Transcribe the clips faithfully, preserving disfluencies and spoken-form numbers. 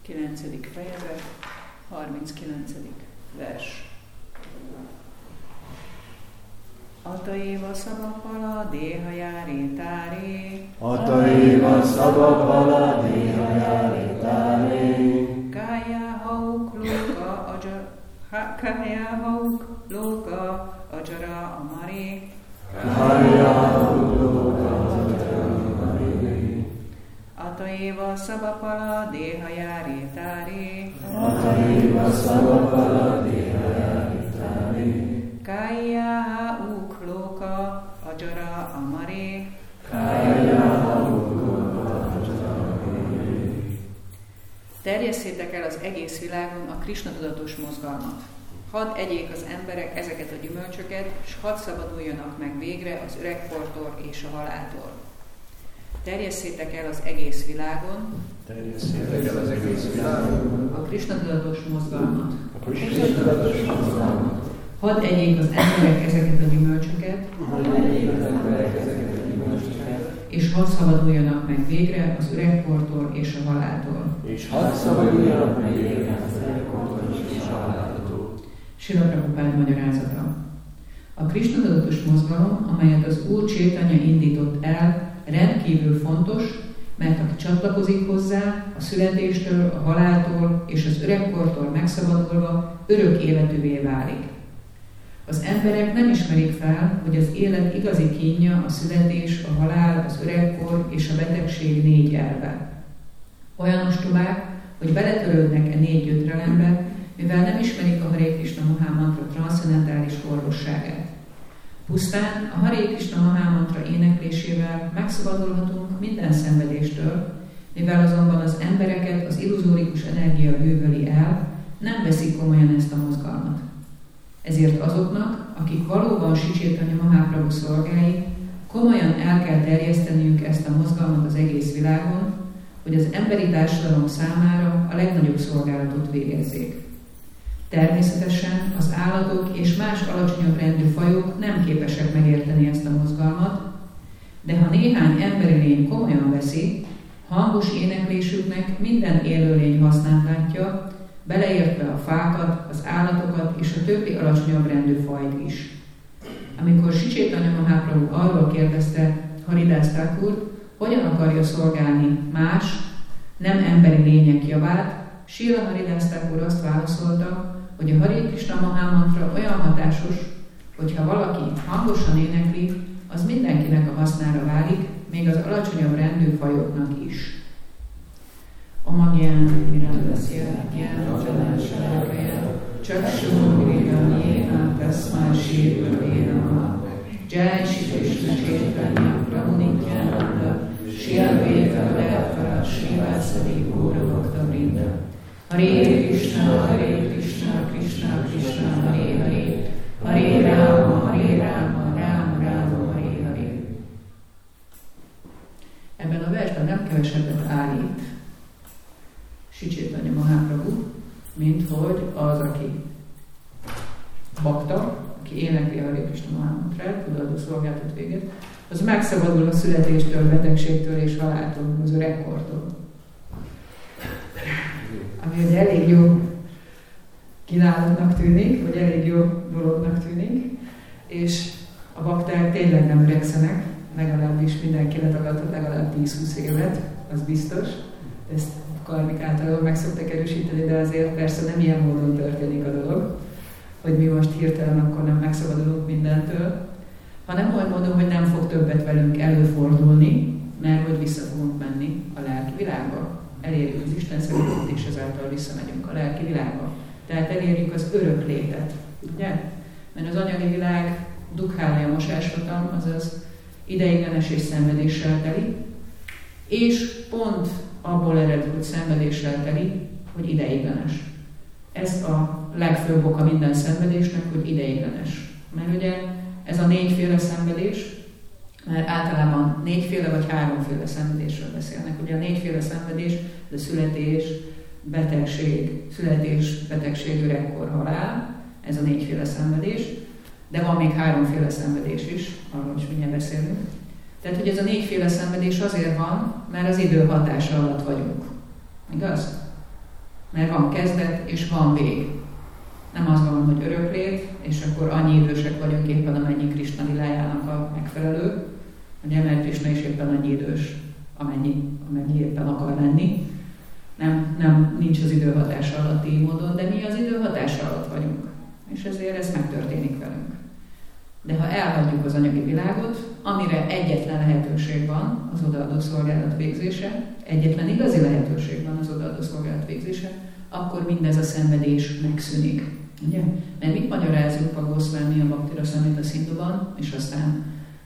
kilencedik fejezet, harminckilencedik vers. Ataéva szabapala déha jári tári. Ataéva szabapala déha jári tári. Kájá hauk lóka aja, kájá hauk lóka ajara amari. Kájá hauk lóka ajara amari. Ataéva szabapala déha jári tári. Ataéva szabapala déha jári tári. Kájá hauk lóka ajara amari. Kájá hauk lóka ajara amari. Terjesszétek el az egész világon a Krisna tudatos mozgalmat. Hadd egyék az emberek ezeket a gyümölcsöket, és hadd szabaduljanak meg végre az öregkortól és a haláltól. Terjesszétek el az egész világon Terjesszétek el az egész világon a Krisna tudatos mozgalmat. a Krisna tudatos mozgalmat. Hadd egyék az emberek ezeket a gyümölcsöket, Hadd egyék az emberek ezeket a gyümölcsöket, és hadd szabaduljanak meg végre az öregkortól és a haláltól. és hadd szabaduljanak meg végre az öregkortól és a haláltól. Srila Prabhupád magyarázata. A Krisna tudatos mozgalom, amelyet az Úr Chaitanya indított el, rendkívül fontos, mert aki csatlakozik hozzá, a születéstől, a haláltól és az öregkortól megszabadulva örök életűvé válik. Az emberek nem ismerik fel, hogy az élet igazi kínja a születés, a halál, az öregkor és a betegség négy elve. Olyan ostobák, hogy beletörődnek e négy gyötrelembe, mivel nem ismerik a Hare Krishna Maha Mantra transzcendentális orvosságát. Pusztán a Hare Krishna Maha Mantra éneklésével megszabadulhatunk minden szenvedéstől, mivel azonban az embereket az illuzórikus energia bűvöli el, nem veszik komolyan ezt a mozgalmat. Ezért azoknak, akik valóban Sri Chaitanya Mahaprabhu szolgái, komolyan el kell terjeszteniük ezt a mozgalmat az egész világon, hogy az emberi társadalom számára a legnagyobb szolgálatot végezzék. Természetesen az állatok és más alacsonyabb rendű fajok nem képesek megérteni ezt a mozgalmat, de ha néhány emberi lény komolyan veszi, hangos éneklésüknek minden élőlény hasznát látja, beleértve a fákat, az állatokat és a többi alacsonyabb rendű fajt is. Amikor Sri Chaitanya Mahaprabhu arról kérdezte Haridász Thakurt, hogyan akarja szolgálni más, nem emberi lények javát, Srila Haridász Thakur azt válaszolta, hogy a Hare Krishna Maha Mantra olyan hatásos, hogyha valaki hangosan énekli, az mindenkinek a hasznára válik, még az alacsonyabb rendű fajoknak is. Omagyan Mirandasya Gyan Csalásálakaya Csaksumurigam Jéna Tasmá Sírvavéna Jai Shri Krishna Chaitanya Prabhu Nityananda Shri Advaita Gadadhara Srivasadi Gaura Bhakta Vrinda Hare Krishna Hare Krishna Krishna Krishna Hare Hare Hare Rama Hare Rama Rama Rama Hare Hare. Ebben a versben nem kevesebbet állít Sri Chaitanya Mahaprabhu, mint hogy az, aki bakta, aki énekli a Hare Krishna Maha Mantrát, tudatos szolgálatot végez, az megszabadul a születéstől, betegségtől és haláltól, az öregkortól. Ami egy elég jó kínálatnak tűnik, vagy elég jó dolognak tűnik, és a bakták tényleg nem öregszenek, legalábbis mindenki letagadhat legalább tíz-húsz évet, az biztos. Ezt karmik általában meg szoktak erősíteni, de azért persze nem ilyen módon történik a dolog, hogy mi most hirtelen akkor nem megszabadulunk mindentől, hanem úgy mondom, hogy nem fog többet velünk előfordulni, mert hogy vissza fogunk menni a lelki világba. Elérjük az Isten szeretetét, és ezáltal visszamegyünk a lelki világba. Tehát elérjük az örök létet, ugye? Mert az anyagi világ dukhája mosásvatam, azaz ideiglenes és szenvedéssel teli, és pont abból ered, hogy szenvedéssel teli, hogy ideiglenes. Ez a legfőbb oka minden szenvedésnek, hogy ideiglenes. Mert ugye ez a négyféle szenvedés, mert általában négyféle vagy háromféle szenvedésről beszélnek. Ugye a négyféle szenvedés, de születés, betegség, születés, betegség, öregkor, halál, ez a négyféle szenvedés, de van még háromféle szenvedés is, arról is mindjárt beszélünk. Tehát, hogy ez a négyféle szenvedés azért van, mert az idő hatása alatt vagyunk. Igaz? Mert van kezdet és van vég. Nem az van, hogy öröklét, és akkor annyi idősek vagyunk éppen, amennyi Krishna lilájának a megfelelő. Ugye, mert Krishna is éppen annyi idős, amennyi, amennyi éppen akar lenni. Nem, nem, nincs az idő hatása alatt így módon, de mi az idő hatása alatt vagyunk. És ezért ez megtörténik velünk. De ha elhagyjuk az anyagi világot, amire egyetlen lehetőség van az odaadó szolgálat végzése, egyetlen igazi lehetőség van az odaadó szolgálat végzése, akkor mindez a szenvedés megszűnik. Ugye? Mert mit magyarázunk a Goszvámi a Bhaktira Samhita Sindhuban, és aztán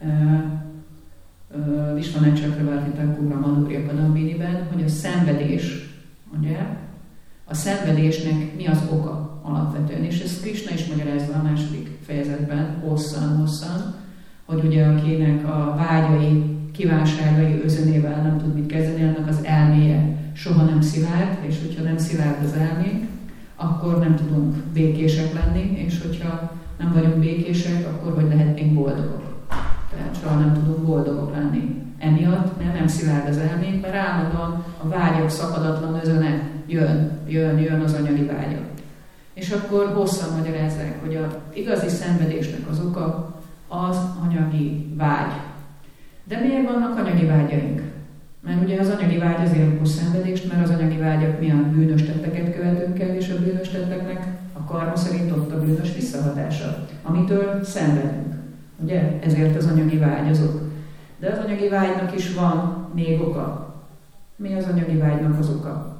Vishwanath Chakravarti Thakur a Madhurya Kadambiniben, hogy a szenvedés, ugye? A szenvedésnek mi az oka alapvetően, és ezt Krishna is magyarázza a második fejezetben hosszan-hosszan, hogy ugye akinek a vágyai, kívánságai özönével nem tud mit kezdeni, annak az elméje soha nem szilárd, és hogyha nem szilárd az elménk, akkor nem tudunk békések lenni, és hogyha nem vagyunk békések, akkor hogy lehetnénk boldogok. Tehát soha nem tudunk boldogok lenni. Emiatt nem, nem szilárd az elménk, mert állandóan a vágyak szakadatlan özöne jön, jön, jön az anyagi vágyak. És akkor hosszan magyarázzák, hogy az igazi szenvedésnek az oka az anyagi vágy. De miért vannak anyagi vágyaink? Mert ugye az anyagi vágy azért okoz szenvedést, mert az anyagi vágyak milyen bűnös tetteket követünk el, és a bűnös tetteknek a karma szerint ott a bűnös visszahatása, amitől szenvedünk. Ugye? Ezért az anyagi vágyazok. De az anyagi vágynak is van még oka. Mi az anyagi vágynak az oka?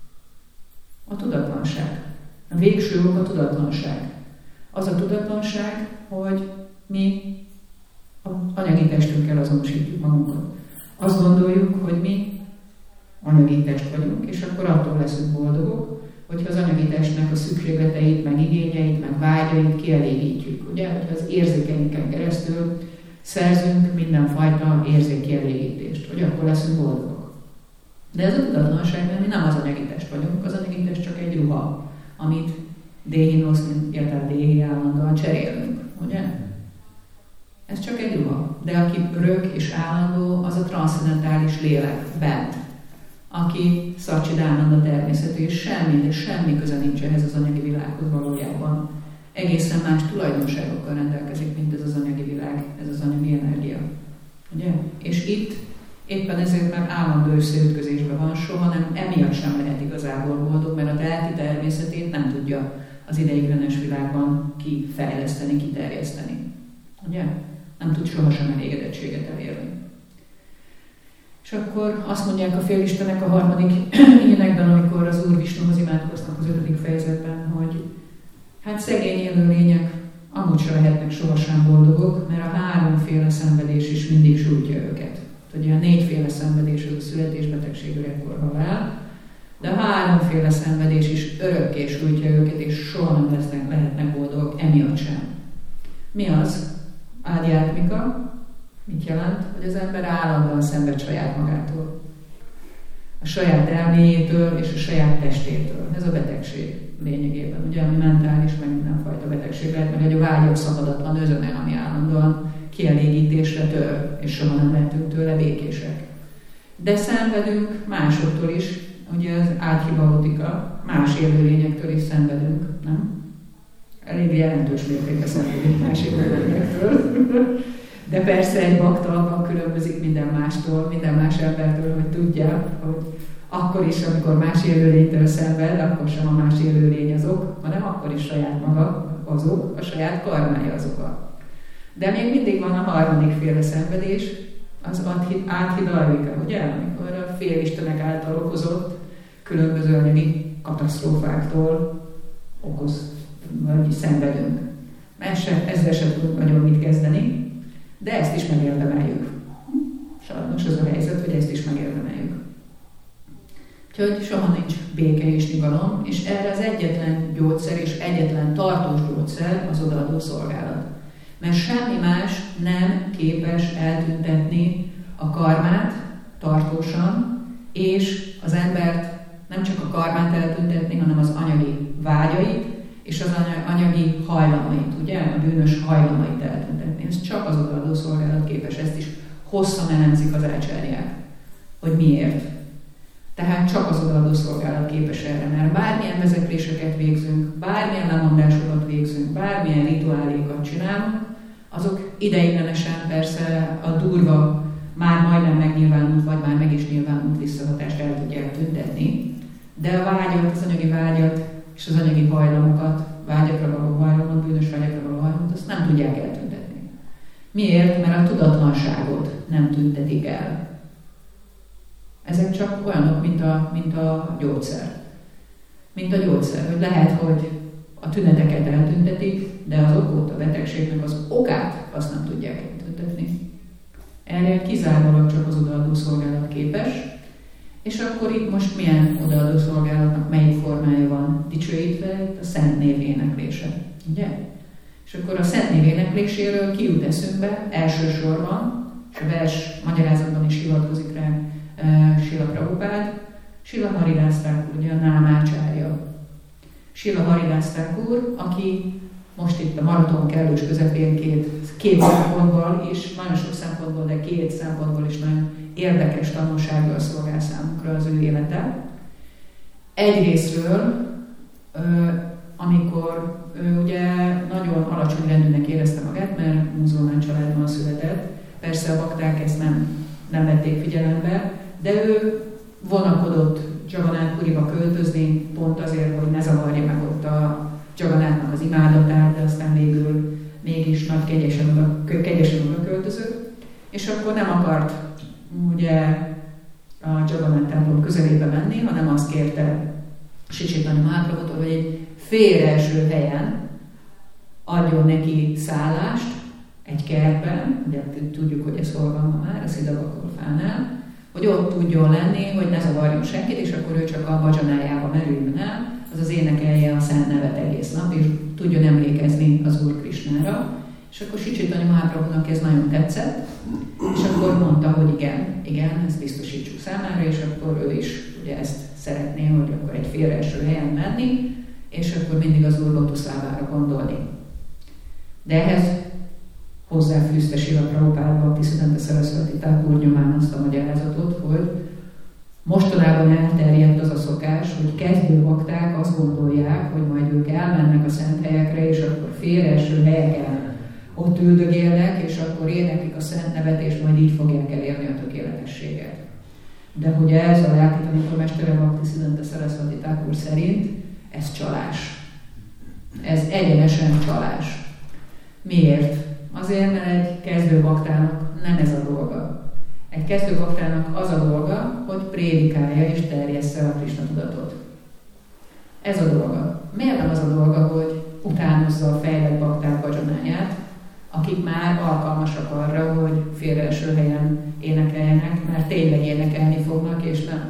A tudatlanság. A végső ok a tudatlanság. Az a tudatlanság, hogy mi az anyagi testünkkel azonosítjuk magunkat. Azt gondoljuk, hogy mi anyagi test vagyunk, és akkor attól leszünk boldogok, hogyha az anyagi testnek a szükségleteit, meg igényeit, meg vágyait kielégítjük. Ugye, hogy az érzékeinken keresztül szerzünk mindenfajta érzékkielégítést, hogy akkor leszünk boldogok. De ez a tudatlanság, mert mi nem az anyagi test vagyunk, az anyagi test csak egy ruha, amit déhinosz, illetve déhi állandóan cserélünk, ugye? Ez csak egy ruha. De aki örök és állandó, az a transzcendentális lélek bent, aki Szacsidánanda természetű, és semmi, de semmi köze nincs ehhez az anyagi világhoz valójában. Egészen más tulajdonságokkal rendelkezik, mint ez az anyagi világ, ez az anyagi energia. Ugye? És itt éppen ezért már állandó összeütközésben van, soha nem, emiatt sem lehet igazából boldog, mert a lelki természetét nem tudja az ideiglenes világban kifejleszteni, kiterjeszteni. Ugye? Nem tud sohasem elégedettséget elérni. És akkor azt mondják a félistenek a harmadik énekben, amikor az Úr Visnuhoz imádkoznak az ötödik fejezetben, hogy hát szegény élőlények amúgy se lehetnek sohasem boldogok, mert a háromféle szenvedés is mindig sújtja őket. Ugye a négyféle szenvedés, az a születés, betegség, öregkor, halál, de a háromféle szenvedés is örökké sújtja őket, és soha nem lesznek, lehetnek boldogok, emiatt sem. Mi az? Ádiátmika. Mit jelent? Hogy az ember állandóan szenved saját magától. A saját elméjétől és a saját testétől. Ez a betegség lényegében. Ugye, ami mentális, meg mindenfajta betegség lehet, meg egy vágyok szakadatlan özöne, ami állandóan kielégítésre tör, és soha nem lehetünk tőle békések. De szenvedünk másoktól is, ugye az áthibaotika, más élőlényektől is szenvedünk, nem? Elég jelentős mértékben szenvedünk más élőlényektől. De persze egy bakta abban különbözik minden mástól, minden más embertől, hogy tudja, hogy akkor is, amikor más élőlénytől szenved, akkor sem a más élőlény az ok, hanem akkor is saját maga az ok, a saját karmája az oka. De még mindig van a harmadik féle szenvedés, az áthidalvika, ugye? Amikor a félistenek által okozott különböző anyagi katasztrófáktól okoz, vagy szenvedünk. Ezzel sem tudunk nagyon mit kezdeni, de ezt is megérdemeljük. Sajnos az a helyzet, hogy ezt is megérdemeljük. Úgyhogy soha nincs béke és nyugalom, és erre az egyetlen gyógyszer és egyetlen tartós gyógyszer az odaadó szolgálat. Mert semmi más nem képes eltüntetni a karmát tartósan, és az embert nem csak a karmát eltüntetni, hanem az anyagi vágyait, és az anyagi hajlamait, ugye? A bűnös hajlamait eltüntetni. Ez csak az odaadó szolgálat képes, ezt is hosszan elemzik az ácsárják, hogy miért. Tehát csak az odaadó szolgálat képes erre, mert bármilyen vezekléseket végzünk, bármilyen lemondásokat végzünk, bármilyen rituálékat csinálunk, azok ideiglenesen persze a durva, már majdnem megnyilvánult, vagy már meg is nyilvánult visszahatást el tudják tüntetni, de a vágyat, az anyagi vágyat és az anyagi hajlamokat, vágyakra való hajlamot, bűnös vágyakra való hajlamot, azt nem tudják eltüntetni. Miért? Mert a tudatlanságot nem tüntetik el. Ezek csak olyanok, mint a, mint a gyógyszer. Mint a gyógyszer, hogy lehet, hogy a tüneteket eltüntetik, de az okot, a betegségnek az okát azt nem tudják eltüntetni. Erre kizárólag csak az odaadó szolgálat képes, és akkor itt most milyen odaadó szolgálatnak melyik formája van dicsőítve? Itt a szent név éneklése, ugye? És akkor a szent név énekléséről ki jut eszünkbe elsősorban, és a vers magyarázatban is hivatkozik rá uh, Srila Prabhupád, Srila Haridász Thakur, ugye a námácsárja. Srila Haridász Thakur, aki most itt a maraton kellős közepén két, két szempontból is, nagyon sok szempontból, de két szempontból is nagyon érdekes tanulsággal szolgál számunkra az ő élete. Egyrésztről, amikor ő ugye nagyon alacsony rendűnek érezte magát, mert muzulmán családban született, persze a bakták ezt nem, nem vették figyelembe, de ő vonakodott Jagannath Puriba költözni, pont azért, hogy ne zavarja meg ott a Jagannathnak az imádatát, de aztán végül mégis nagy kegyesen oda, kegyesen oda költözött, és akkor nem akart ugye a Jagannath templom közelébe menni, hanem azt kérte Sri Chaitanya Mahaprabhutól, hogy egy félreeső helyen adjon neki szállást, egy kertben, ugye tudjuk, hogy ez hol van ma már, a Szidavakorfánál, hogy ott tudjon lenni, hogy ne zavarjon senkit, és akkor ő csak a bhajanájába merüljön el, azaz énekelje a szent nevet egész nap, és tudjon emlékezni az Úr Krisnára. És akkor Sri Chaitanya Mahaprabhunak ez nagyon tetszett, és akkor mondta, hogy igen, igen, ezt biztosítsuk számára, és akkor ő is ugye ezt szeretné, hogy akkor egy félreeső helyen menni, és akkor mindig az Úr lotuszlávára gondolni. De ehhez hozzáfűzte Srila Prabhupád Bhaktisiddhanta Saraswati Thakur nyomán azt a magyarázatot, hogy mostanában elterjedt az a szokás, hogy kezdő bakták azt gondolják, hogy majd ők elmennek a szent helyekre, és akkor félreeső helyeken ott üldögélnek, és akkor éneklik a szent nevet, és majd így fogják elérni a tökéletességet. De hogy ez a lelki tanítómestere Bhaktisiddhanta Saraswati Thakur szerint, ez csalás. Ez egyenesen csalás. Miért? Azért, mert egy kezdő baktának nem ez a dolga. Egy kezdő baktának az a dolga, hogy prédikálja és terjessze a Krisna tudatot. Ez a dolga. Miért nem az a dolga, hogy utánozza a fejlett bakták bhajanáját, akik már alkalmasak arra, hogy félreeső helyen énekeljenek, mert tényleg énekelni fognak, és nem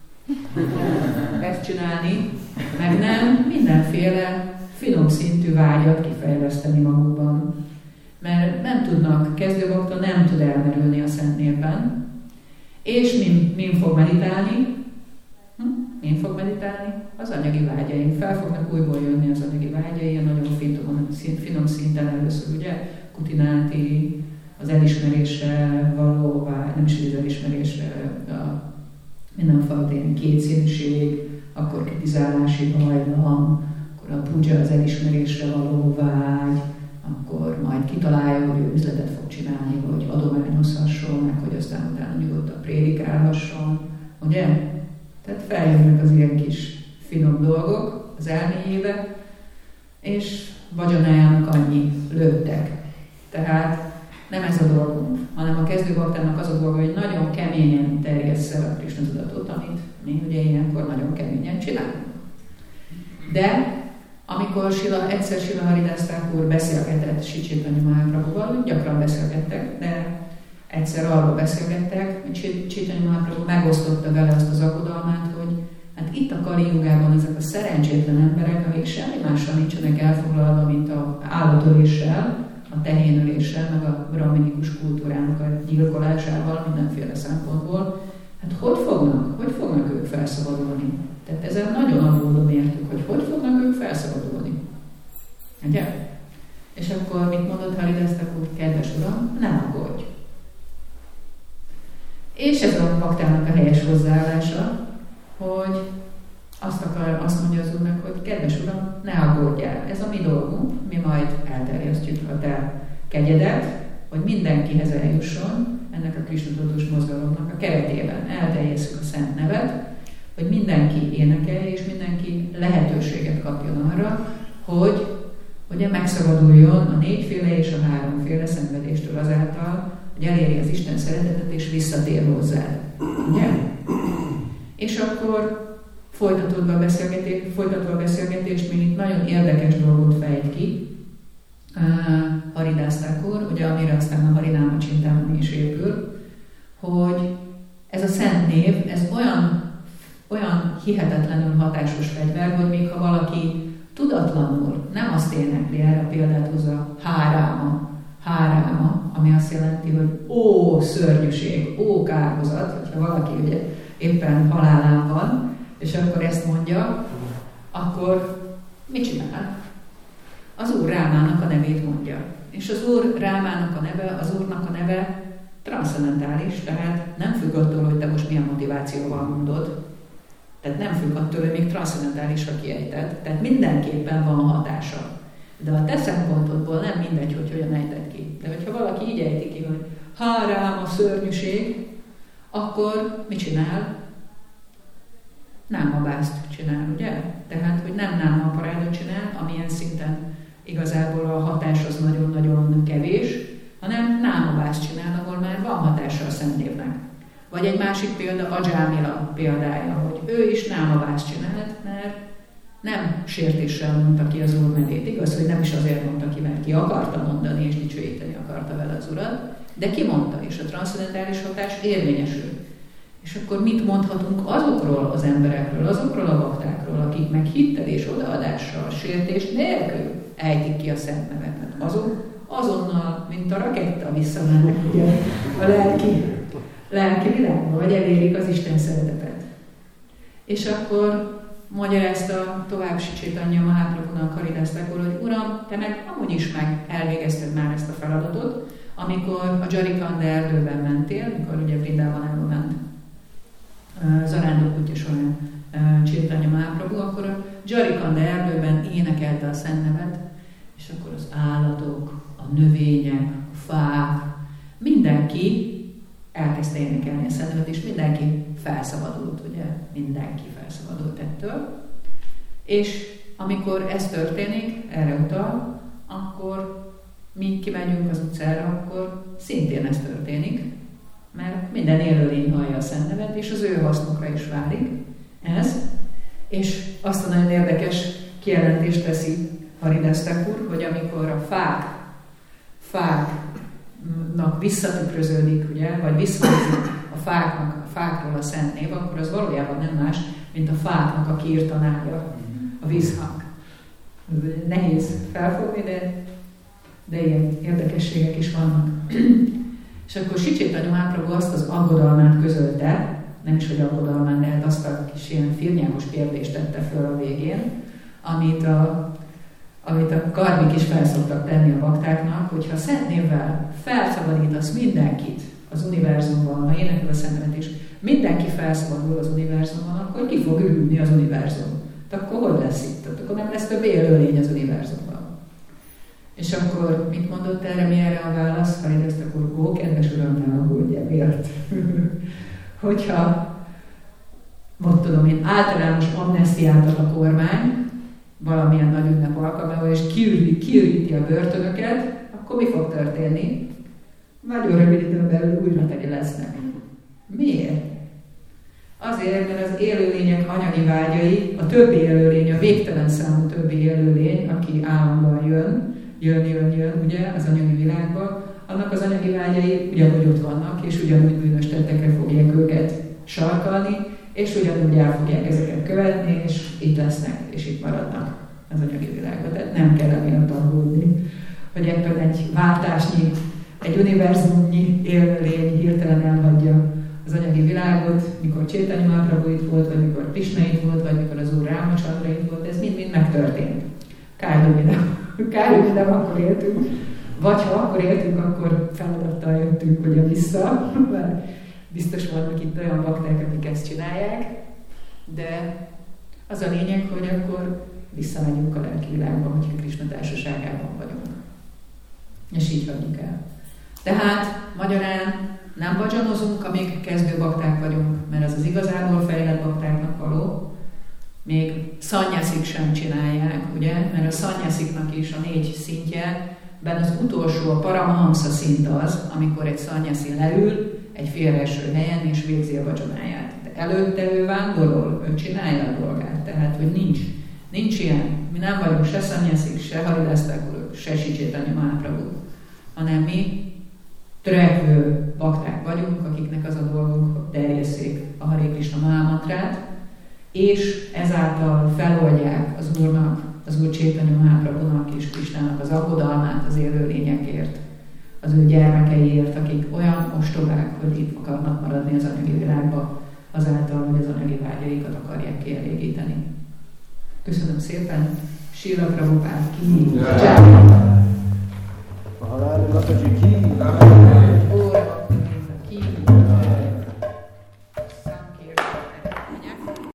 ezt csinálni, meg nem mindenféle finom szintű vágyat kifejleszteni magukban. Mert nem tudnak, kezdőbakta nem tud elmerülni a szent névben, és min, min fog meditálni? Hm? Min fog meditálni? Az anyagi vágyaink. Fel fognak újból jönni az anyagi vágyai, a nagyon finom, finom szinten először, ugye? Kutináti, az elismerésre való vágy, nem is az elismerésre, a mindenfajta ilyen kétszínűség, akkor kritizálási hajlam, akkor a puja, az elismerésre való vágy, akkor majd kitalálja, hogy ő üzletet fog csinálni, hogy adományozhasson, meg hogy aztán utána nyugodtan prédikálhasson, ugye? Tehát feljönnek az ilyen kis finom dolgok az elméjébe, és bhajanájának annyi lőttek. Tehát nem ez a dolgunk, hanem a kezdőbaktának az a dolga, hogy nagyon keményen terjessze a Krisna tudatot, amit mi ugye ilyenkor nagyon keményen csinálunk. De amikor Sila, egyszer Srila Haridász Thakur beszélgetett Sri Chaitanya Mahaprabhuval, gyakran beszélgettek, de egyszer arról beszélgettek, hogy Sri Chaitanya Mahaprabhu megosztotta vele azt az aggodalmát, hogy hát itt a Kali Jugában ezek a szerencsétlen emberek, akik semmi mással nincsenek elfoglalva, mint a állatöléssel, a tehénöléssel, meg a brahminikus kultúrának a gyilkolásával, mindenféle szempontból, hát hogy fognak, hogy fognak ők felszabadulni? Tehát ezen nagyon aggódom értük, hogy hogy fognak ők felszabadulni. Ugye? És akkor mit mondott Haridász Thakur? Kedves uram, ne aggódj. És ez a baktának a helyes hozzáállása, hogy azt, akar, azt mondja az Úrnak, hogy kedves Uram, ne aggódjál, ez a mi dolgunk, mi majd elterjesztjük a te kegyedet, hogy mindenkihez eljusson ennek a Krisna-tudatos mozgalomnak a keretében. Elterjesszük a szent nevet, hogy mindenki énekelje, és mindenki lehetőséget kapjon arra, hogy ugye megszabaduljon a négyféle és a háromféle szenvedéstől azáltal, hogy eléri az Isten szeretetet és visszatér hozzá. Ugye? És akkor folytatva a beszélgetést, folytatva a beszélgetést, mint itt nagyon érdekes dolgot fejt ki uh, Haridász Thakur, ugye amire aztán a Harináma Csintámani is épül, hogy ez a szent név, ez olyan, olyan hihetetlenül hatásos fegyver, hogy még ha valaki tudatlanul nem azt énekli, erre a példát hozza háráma, háráma, ami azt jelenti, hogy ó, szörnyűség, ó, kárhozat, hogyha valaki ugye éppen halálán van, és akkor ezt mondja, akkor mit csinál? Az Úr Rámának a nevét mondja. És az Úr Rámának a neve, az Úrnak a neve transzcendentális, tehát nem függ attól, hogy te most milyen motivációval mondod, tehát nem függ attól, hogy még transzcendentálisra kiejted, tehát mindenképpen van hatása. De a te szempontodból nem mindegy, hogy hogyan ejted ki. De hogyha valaki így ejti ki, hogy há rám a szörnyűség, akkor mit csinál? Námabászt csinál, ugye? Tehát, hogy nem námaparádot csinál, amilyen szinten igazából a hatás az nagyon-nagyon kevés, hanem námabászt csinál, ahol már van hatása a szent névnek. Vagy egy másik példa, a Dzsámila példája, hogy ő is námabászt csinált, mert nem sértéssel mondta ki az Úr nevét. Igaz, hogy nem is azért mondta ki, mert ki akarta mondani és dicsőíteni akarta vele az Urat, de ki mondta, és a transzcendentális hatás érvényesül. És akkor mit mondhatunk azokról az emberekről, azokról a baktákról, akik meg hittel és odaadással, sértés nélkül ejtik ki a szent nevet. Hát azok azonnal, mint a raketta visszamennek ugye, a lelki, lelki világba, vagy elérik az Isten szeretetet. És akkor magyarázta tovább Chaitanya Mahaprabhunak Haridász Thakur, hogy Uram, te meg amúgy is meg elvégezted már ezt a feladatot, amikor a Jharikanda erdőben mentél, amikor ugye Vrindávanába ment zarándok útja során Chaitanya Mahaprabhu, akkor a Jharikanda erdőben énekelte a szent nevet, és akkor az állatok, a növények, a fák, mindenki elkezdte énekelni a szent nevet, és mindenki felszabadult, ugye? Mindenki felszabadult ettől. És amikor ez történik, erre utal, akkor mi kimegyünk az utcára, akkor szintén ez történik, mert minden élőlény hallja a szent nevet, és az ő hasznukra is válik ez. És azt a nagyon érdekes kijelentést teszi Haridász Thakur, hogy amikor a fák, fáknak visszatükröződik, ugye, vagy visszahozik a fáknak, a fákról a szent név, akkor az valójában nem más, mint a fáknak a kirtanája, a vízhang. Nehéz felfogni, de, de ilyen érdekességek is vannak. És akkor Sri Chaitanya Mahaprabhu azt az aggodalmát közölte, nem is, hogy aggodalmát, de hát azt a kis ilyen firnyákos kérdést tette föl a végén, amit a, amit a karmik is felszoktak tenni a baktáknak, hogyha szent névvel felszabadítasz mindenkit az univerzumban, ha énekel a szent nevet is, mindenki felszabadul az univerzumban, akkor ki fog ürülni az univerzum? Tehát akkor hogy lesz itt? Tehát akkor nem lesz több élőlény az univerzumban. És akkor mit mondott erre, mi erre a válasz? Haridász Thakur, ó, kedves Uram, ne aggódj miért? Hogyha, most tudom én, általános amnesztiát ad a kormány, valamilyen nagy ünnep alkalmával, és kiüríti, kiüríti a börtönöket, akkor mi fog történni? Nagyon rövid időn belül újra teli lesznek. Miért? Azért, mert az élőlények anyagi vágyai, a többi élőlény, a végtelen számú többi élőlény, aki állandóan jön, jön, jön, jön, ugye, az anyagi világba, annak az anyagi vágyai ugyanúgy ott vannak, és ugyanúgy bűnös tettekre fogják őket sarkalni, és ugyanúgy el fogják ezeket követni, és itt lesznek, és itt maradnak az anyagi világban. Tehát nem kell emiatt aggódni, hogy ebben egy váltásnyi, egy univerzumnyi élőlény hirtelen elhagyja az anyagi világot, mikor Chaitanya Mahaprabhu itt volt, vagy mikor Krishna itt volt, vagy mikor az Úr Rámachandra itt volt, ez mind-mind megtörtént. Kár, hogy nem, kár, hogy nem akkor éltünk. Vagy ha akkor éltünk, akkor feladattal jöttünk ugye vissza, mert biztos vannak itt olyan bakták, akik ezt csinálják. De az a lényeg, hogy akkor visszamegyünk a lelki világba, hogyha Krisna társaságában vagyunk. És így hagyjuk el. Tehát magyarán nem vagyonozunk, amíg kezdő bakták vagyunk, mert az az igazából fejlett baktáknak való. Még szanyaszik sem csinálják, ugye? Mert a szanyasziknak is a négy szintje, benne az utolsó, a paramahamsa szint az, amikor egy szanyaszi leül egy félreeső helyen és végzi a vacsonáját. De előtte ő vándorol, ő csinálja a dolgát, tehát hogy nincs, nincs ilyen. Mi nem vagyunk se szanyaszik, se haridasztákulok, se Sicsitanya Mahaprabhu, hanem mi törekvő bakták vagyunk, akiknek az a dolgunk, hogy terjesszék a Hare Krishna Maha Mantrát, és ezáltal feloldják az Úrnak, az Úr Chaitanya Mahaprabhunak és Krisnának az aggodalmát az élő lényekért, az ő gyermekeiért, akik olyan ostobák, hogy itt akarnak maradni az anyagi világba, azáltal, hogy az anyagi vágyaikat akarják kielégíteni. Köszönöm szépen! Srila Prabhupád ki! Maharani Mataji ki!